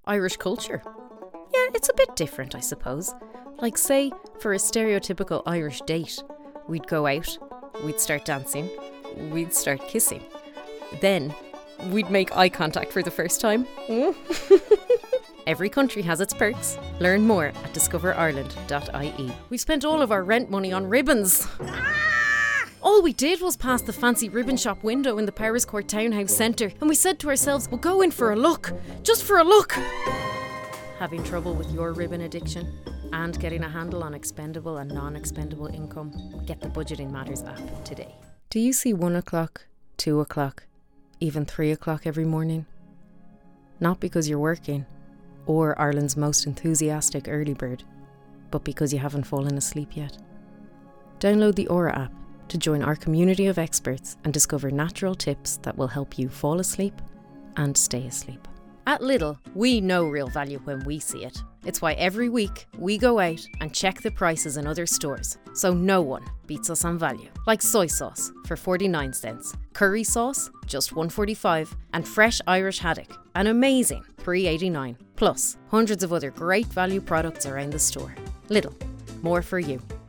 Irish culture. Yeah, it's a bit different, I suppose. Like, say, for a stereotypical Irish date, we'd go out, we'd start dancing, we'd start kissing. Then, we'd make eye contact for the first time. Every country has its perks. Learn more at discoverireland.ie. We've spent all of our rent money on ribbons. All we did was pass the fancy ribbon shop window in the Powerscourt Townhouse Centre, and we said to ourselves, we'll go in for a look. Just for a look. Having trouble with your ribbon addiction and getting a handle on expendable and non-expendable income? Get the Budgeting Matters app today. Do you see 1 o'clock, 2 o'clock, even 3 o'clock every morning? Not because you're working or Ireland's most enthusiastic early bird, but because you haven't fallen asleep yet. Download the Aura app to join our community of experts and discover natural tips that will help you fall asleep and stay asleep. At Lidl, we know real value when we see it. It's why every week we go out and check the prices in other stores, so no one beats us on value. Like soy sauce for 49 cents, curry sauce just $1.45, and fresh Irish haddock, an amazing $3.89. Plus, hundreds of other great value products around the store. Lidl, more for you.